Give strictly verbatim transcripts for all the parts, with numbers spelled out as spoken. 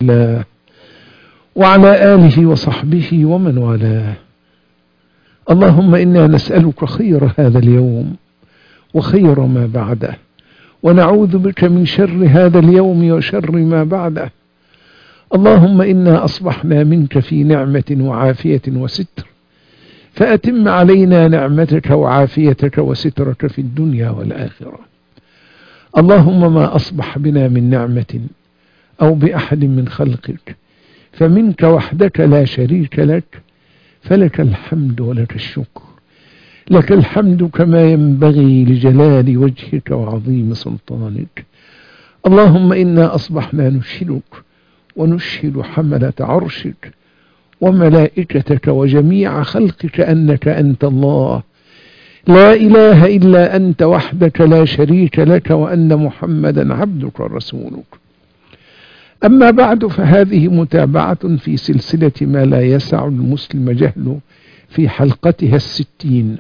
الله وعلى آله وصحبه ومن والاه. اللهم إنا نسألك خير هذا اليوم وخير ما بعده، ونعوذ بك من شر هذا اليوم وشر ما بعده. اللهم إنا أصبحنا منك في نعمة وعافية وستر، فأتم علينا نعمتك وعافيتك وسترك في الدنيا والآخرة. اللهم ما أصبح بنا من نعمة أو بأحد من خلقك فمنك وحدك لا شريك لك، فلك الحمد ولك الشكر. لك الحمد كما ينبغي لجلال وجهك وعظيم سلطانك. اللهم إنا أصبحنا نشهدك ونشهد حملة عرشك وملائكتك وجميع خلقك أنك أنت الله لا إله إلا أنت وحدك لا شريك لك، وأن محمدا عبدك ورسولك. أما بعد، فهذه متابعة في سلسلة ما لا يسع المسلم جهله في حلقتها الستين.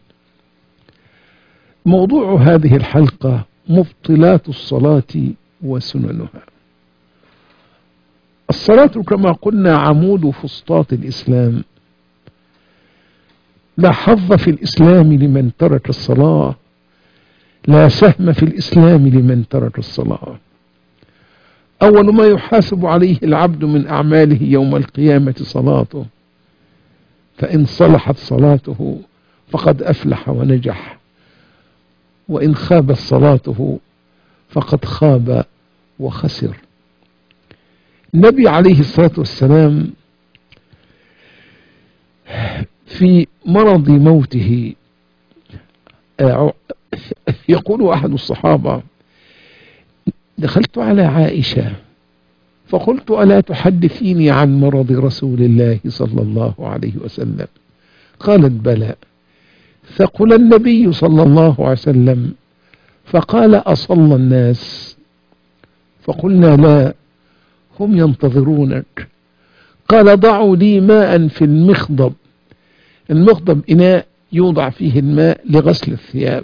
موضوع هذه الحلقة مبطلات الصلاة وسننها. الصلاة كما قلنا عمود فسطاط الإسلام، لا حظ في الإسلام لمن ترك الصلاة، لا سهم في الإسلام لمن ترك الصلاة. أول ما يحاسب عليه العبد من أعماله يوم القيامة صلاته، فإن صلحت صلاته فقد أفلح ونجح، وإن خابت صلاته فقد خاب وخسر. النبي عليه الصلاة والسلام في مرض موته يقول أحد الصحابة: دخلت على عائشة فقلت: ألا تحدثيني عن مرض رسول الله صلى الله عليه وسلم؟ قالت: بلى. فقل النبي صلى الله عليه وسلم، فقال: أصلى الناس؟ فقلنا: لا، هم ينتظرونك. قال: ضعوا لي ماء في المخضب. المخضب إناء يوضع فيه الماء لغسل الثياب.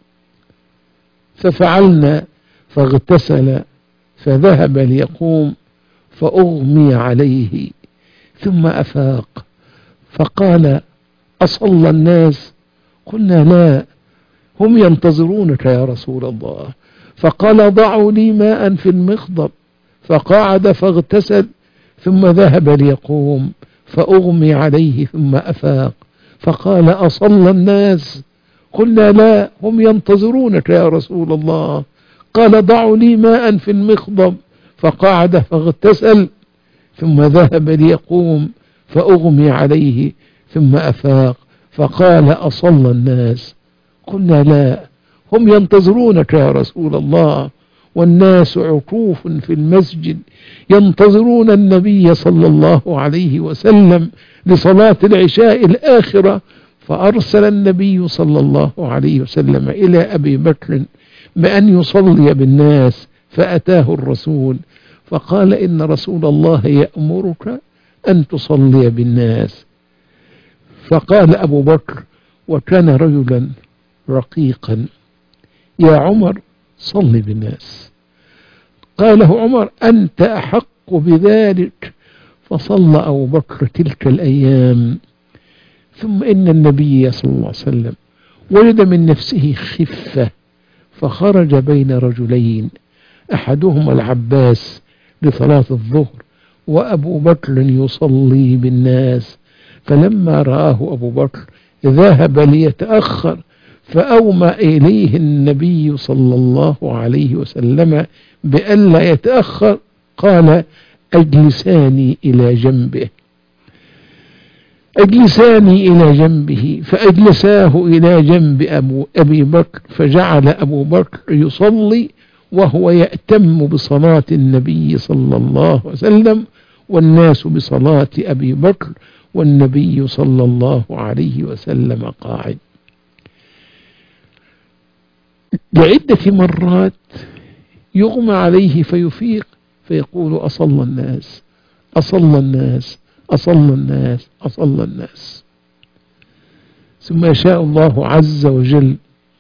ففعلنا، فاغتسل، فذهب ليقوم فأغمي عليه، ثم أفاق فقال: أصلى الناس؟ قلنا: لا، هم ينتظرونك يا رسول الله. فقال: ضعوا لي ماء في المخضب. فقعد فاغتسل، ثم ذهب ليقوم فأغمي عليه، ثم أفاق فقال: أصلى الناس؟ قلنا: لا، هم ينتظرونك يا رسول الله. قال: ضعوا لي ماء في المخضب. فقعد فاغتسل، ثم ذهب ليقوم فأغمي عليه، ثم أفاق فقال: أصلى الناس؟ قلنا: لا، هم ينتظرونك يا رسول الله. والناس عكوف في المسجد ينتظرون النبي صلى الله عليه وسلم لصلاة العشاء الآخرة. فأرسل النبي صلى الله عليه وسلم إلى أبي بكر بأن يصلي بالناس، فأتاه الرسول فقال: إن رسول الله يأمرك أن تصلي بالناس. فقال أبو بكر، وكان رجلا رقيقا: يا عمر، صل بالناس. قال له عمر: أنت أحق بذلك. فصلى أبو بكر تلك الأيام. ثم إن النبي صلى الله عليه وسلم وجد من نفسه خفة، فخرج بين رجلين، أحدهما العباس لصلاة الظهر، وأبو بكر يصلي بالناس. فلما رآه أبو بكر ذهب ليتأخر، فأومى إليه النبي صلى الله عليه وسلم بألا يتأخر. قال: أجلساني إلى جنبه، أجلساني إلى جنبه. فأجلساه إلى جنب أبو أبي بكر، فجعل أبو بكر يصلي وهو يأتم بصلاة النبي صلى الله عليه وسلم، والناس بصلاة أبي بكر، والنبي صلى الله عليه وسلم قاعد. لعدة مرات يغمى عليه فيفيق فيقول: أصلى الناس، أصلى الناس، أصلى الناس، أصلى الناس. ثم يشاء الله عز وجل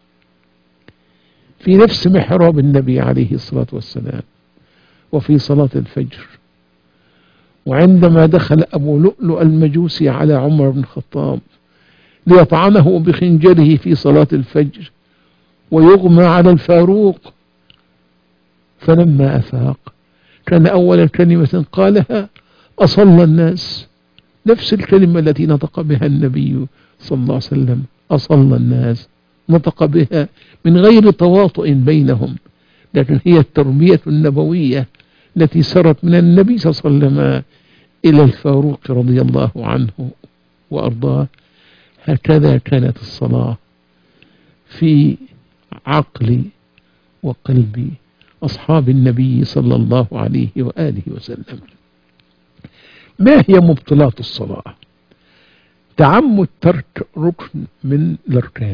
في نفس محراب النبي عليه الصلاة والسلام وفي صلاة الفجر وعندما دخل أبو لؤلؤ المجوسي على عمر بن الخطاب ليطعنه بخنجره في صلاة الفجر ويغمى على الفاروق، فلما أفاق كان أول كلمة قالها أصلى الناس، نفس الكلمة التي نطق بها النبي صلى الله عليه وسلم، أصلى الناس، نطق بها من غير تواطؤ بينهم، لكن هي التربية النبوية التي سرت من النبي صلى الله عليه وسلم إلى الفاروق رضي الله عنه وأرضاه. هكذا كانت الصلاة في عقل وقلب أصحاب النبي صلى الله عليه وآله وسلم. ما هي مبطلات الصلاة؟ تعمد ترك ركن من الأركان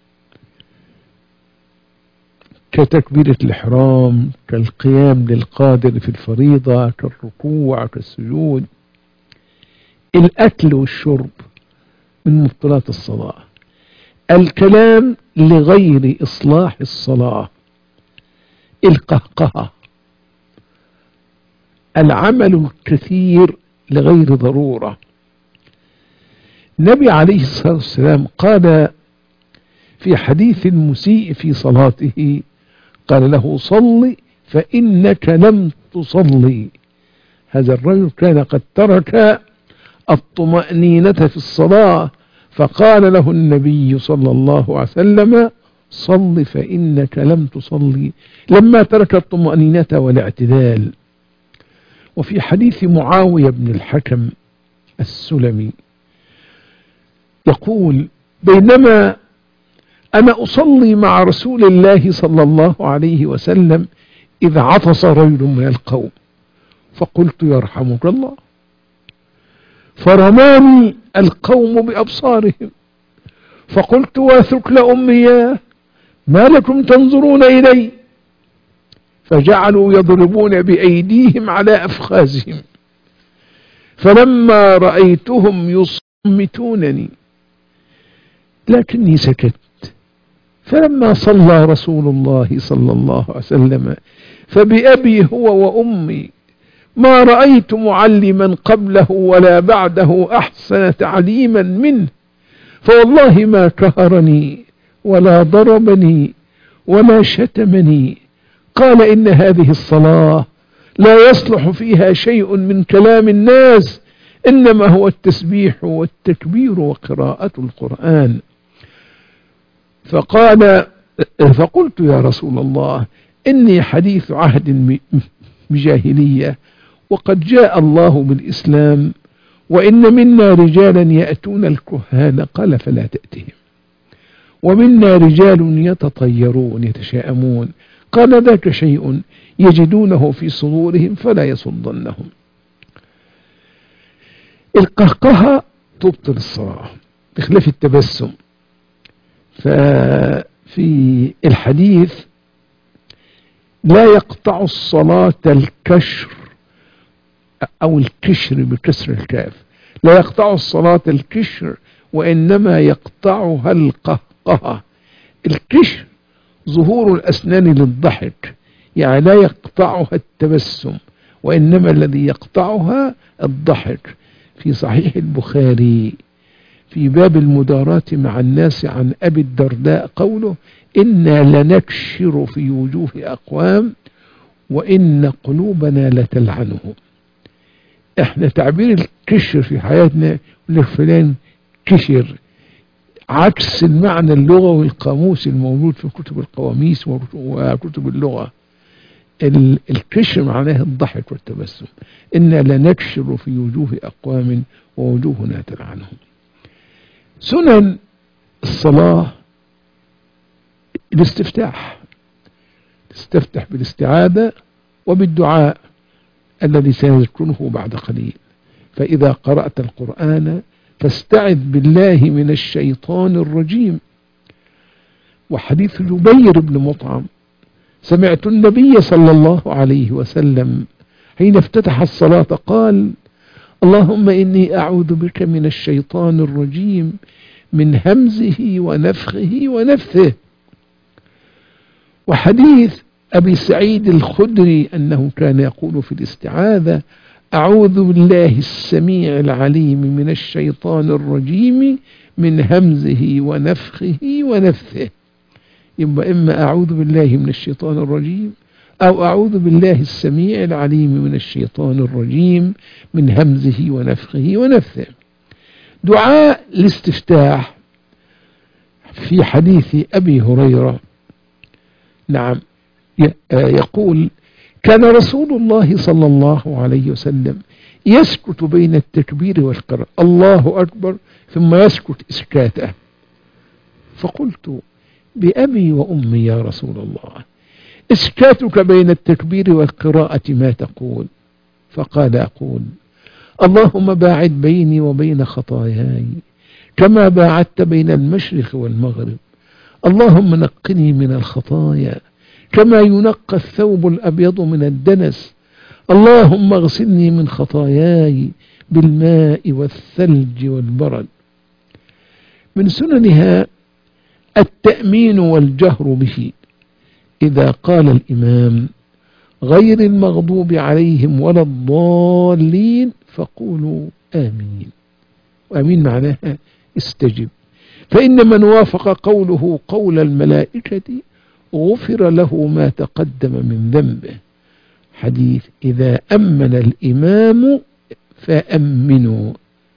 كتكبيرة الإحرام، كالقيام للقادر في الفريضة، كالركوع، كالسجود. الأكل والشرب من مبطلات الصلاة. الكلام لغير إصلاح الصلاة، القهقهة، العمل الكثير لغير ضرورة. النبي عليه الصلاة والسلام قال في حديث المسيء في صلاته، قال له صل فإنك لم تصلي. هذا الرجل كان قد ترك الطمأنينة في الصلاة، فقال له النبي صلى الله عليه وسلم صل فإنك لم تصلي، لما ترك الطمأنينة والاعتدال. وفي حديث معاوية بن الحكم السلمي يقول بينما أنا أصلي مع رسول الله صلى الله عليه وسلم إذ عطس رجل من القوم فقلت يرحمك الله، فرماني القوم بأبصارهم فقلت وثكل أمي ما لكم تنظرون إلي، فجعلوا يضربون بأيديهم على أفخاذهم، فلما رأيتهم يصمتونني لكني سكت. فلما صلى رسول الله صلى الله عليه وسلم فبأبي هو وأمي ما رأيت معلما قبله ولا بعده أحسن تعليما منه، فوالله ما كهرني ولا ضربني ولا شتمني. قال إن هذه الصلاة لا يصلح فيها شيء من كلام الناس، إنما هو التسبيح والتكبير وقراءة القرآن. فقال فقلت يا رسول الله إني حديث عهد بجاهلية وقد جاء الله بالإسلام وإن منا رجالا يأتون الكهان، قال فلا تأتهم، ومنا رجال يتطيرون يتشاءمون، قال ذاك شيء يجدونه في صدورهم فلا يصدنهم. القهقهة تبطل الصلاة بخلاف التبسم. ففي الحديث لا يقطع الصلاة الكشر أو الكشر بكسر الكاف، لا يقطع الصلاة الكشر وإنما يقطعها القهقهة. الكشر ظهور الأسنان للضحك، يعني لا يقطعها التبسم وإنما الذي يقطعها الضحك. في صحيح البخاري في باب المداراة مع الناس عن أبي الدرداء قوله إنا لنكشر في وجوه أقوام وإن قلوبنا لتلعنهم. احنا تعبير الكشر في حياتنا فلان كشر عكس المعنى اللغوي القاموس الموجود في كتب القواميس وكتب اللغة. الكشر معناه الضحك والتبسم. إنا لنكشر في وجوه أقوام ووجوهنا تلعنهم. سنن الصلاة الاستفتاح، تستفتح بالاستعاذة وبالدعاء الذي سيذكره بعد قليل. فإذا قرأت القرآن فاستعذ بالله من الشيطان الرجيم. وحديث جبير بن مطعم سمعت النبي صلى الله عليه وسلم حين افتتح الصلاة قال اللهم إني أعوذ بك من الشيطان الرجيم من همزه ونفخه ونفثه. وحديث أبي سعيد الخدري أنه كان يقول في الاستعاذة أعوذ بالله السميع العليم من الشيطان الرجيم من همزه ونفخه ونفثه. يبقى إما أعوذ بالله من الشيطان الرجيم أو أعوذ بالله السميع العليم من الشيطان الرجيم من همزه ونفخه ونفثه. دعاء الاستفتاح في حديث أبي هريرة، نعم، يقول: كان رسول الله صلى الله عليه وسلم يسكت بين التكبير والقراءة، الله أكبر، ثم يسكت إسكاته. فقلت: بأبي وأمي يا رسول الله، إسكاتك بين التكبير والقراءة ما تقول؟ فقال: أقول: اللهم باعد بيني وبين خطاياي كما باعدت بين المشرق والمغرب، اللهم نقني من الخطايا كما ينقى الثوب الأبيض من الدنس، اللهم اغسلني من خطاياي بالماء والثلج والبرد. من سننها التأمين والجهر به، إذا قال الإمام: غير المغضوب عليهم ولا الضالين، فقولوا آمين. وآمين معناها استجب، فإن من وافق قوله قول الملائكة غفر له ما تقدم من ذنبه. حديث: إذا أمن الإمام فأمنوا.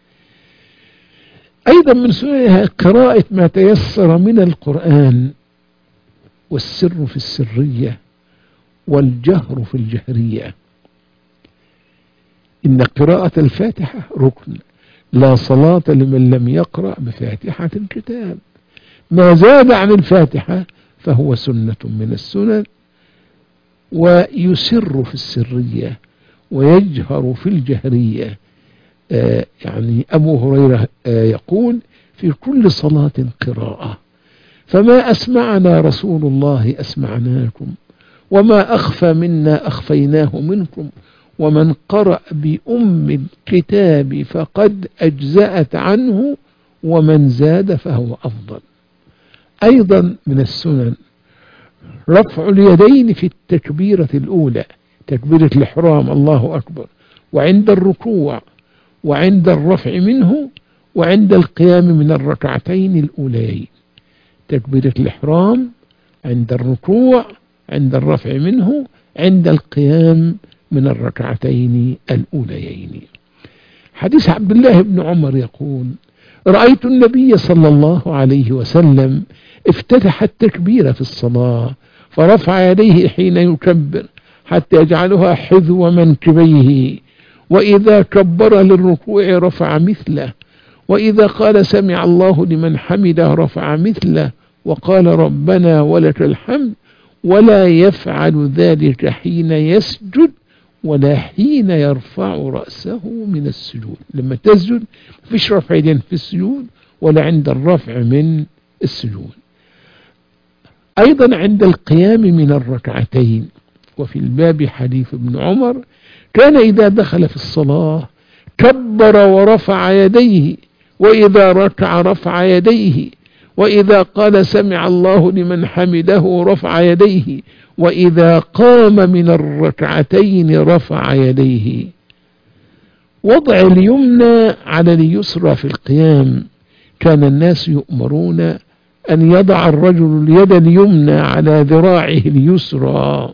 أيضا من سننها قراءة ما تيسر من القرآن، والسر في السرية والجهر في الجهرية. إن قراءة الفاتحة ركن، لا صلاة لمن لم يقرأ بفاتحة الكتاب. ما زاد عن الفاتحة فهو سنة من السنن. ويسر في السرية ويجهر في الجهرية. آه يعني أبو هريرة آه يقول: في كل صلاة قراءة، فما أسمعنا رسول الله أسمعناكم، وما أخفى منا أخفيناه منكم، ومن قرأ بأم الكتاب فقد أجزأت عنه، ومن زاد فهو أفضل. أيضا من السنن رفع اليدين في التكبيرة الأولى، تكبيرة الإحرام، الله أكبر، وعند الركوع، وعند الرفع منه، وعند القيام من الركعتين الأوليين. تكبيرة الإحرام، عند الركوع، عند الرفع منه، عند القيام من الركعتين الأوليين. حديث عبد الله بن عمر يقول: رأيت النبي صلى الله عليه وسلم افتتح التكبير في الصلاة فرفع يديه حين يكبر حتى يجعلها حذو منكبيه، وإذا كبر للركوع رفع مثله، وإذا قال سمع الله لمن حمده رفع مثله، وقال ربنا ولك الحمد، ولا يفعل ذلك حين يسجد ولا حين يرفع رأسه من السجود. لما تسجد فيش رفع يدين في السجود ولا عند الرفع من السجود. أيضا عند القيام من الركعتين. وفي الباب حديث ابن عمر: كان إذا دخل في الصلاة كبر ورفع يديه، وإذا ركع رفع يديه، وإذا قال سمع الله لمن حمده رفع يديه، وإذا قام من الركعتين رفع يديه. وضع اليمنى على اليسرى في القيام، كان الناس يؤمرون أن يضع الرجل اليد اليمنى على ذراعه اليسرى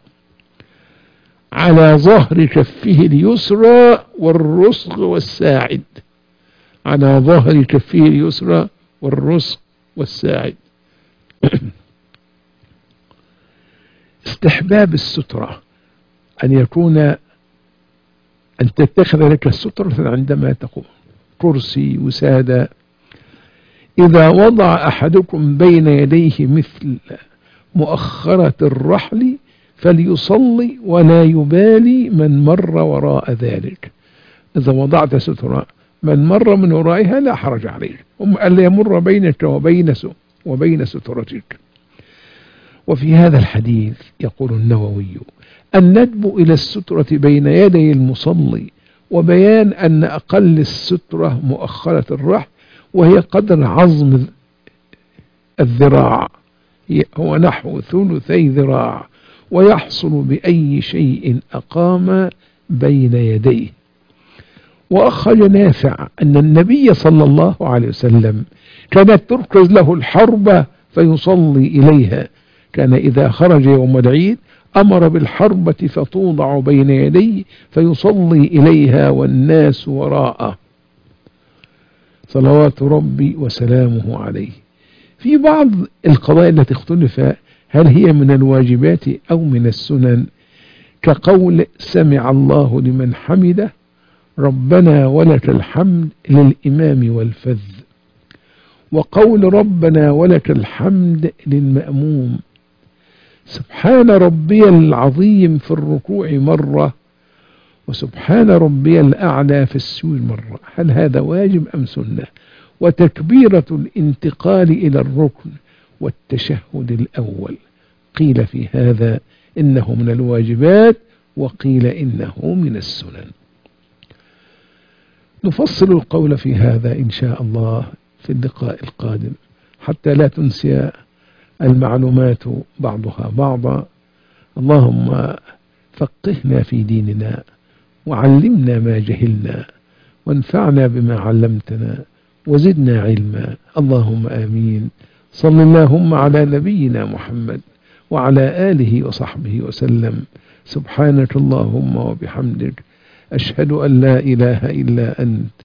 على ظهر كفه اليسرى والرسغ والساعد، على ظهر كفه اليسرى والرسغ والساعد. استحباب السترة، أن يكون أن تتخذ لك السترة عندما تقوم، كرسي، وسادة. إذا وضع أحدكم بين يديه مثل مؤخرة الرحل فليصلي ولا يبالي من مر وراء ذلك. إذا وضعت سترة من مر من ورائها لا حرج عليه، هم ألا يمر بينك وبين وبين سترتك. وفي هذا الحديث يقول النووي: الندب إلى السترة بين يدي المصلي، وبيان أن أقل السترة مؤخرة الرحل، وهي قدر عظم الذراع، هو نحو ثلثي ذراع، ويحصل بأي شيء أقام بين يديه. وأخرج نافع أن النبي صلى الله عليه وسلم كانت تركز له الحربة فيصلي إليها، كان إذا خرج يوم العيد أمر بالحربة فتوضع بين يديه فيصلي إليها والناس وراءه صلوات ربي وسلامه عليه. في بعض القضايا التي اختلف هل هي من الواجبات أو من السنن، كقول سمع الله لمن حمده ربنا ولك الحمد للإمام والفذ، وقول ربنا ولك الحمد للمأموم، سبحان ربي العظيم في الركوع مرة، وسبحان ربي الأعلى في السجود مرة. هل هذا واجب أم سنة؟ وتكبيرة الانتقال إلى الركن والتشهد الأول، قيل في هذا إنه من الواجبات وقيل إنه من السنن. نفصل القول في هذا إن شاء الله في اللقاء القادم حتى لا تنسي المعلومات بعضها بعضا. اللهم فقهنا في ديننا وعلمنا ما جهلنا وانفعنا بما علمتنا وزدنا علما، اللهم آمين. صل اللهم على نبينا محمد وعلى آله وصحبه وسلم. سبحانك اللهم وبحمدك، أشهد أن لا إله إلا أنت.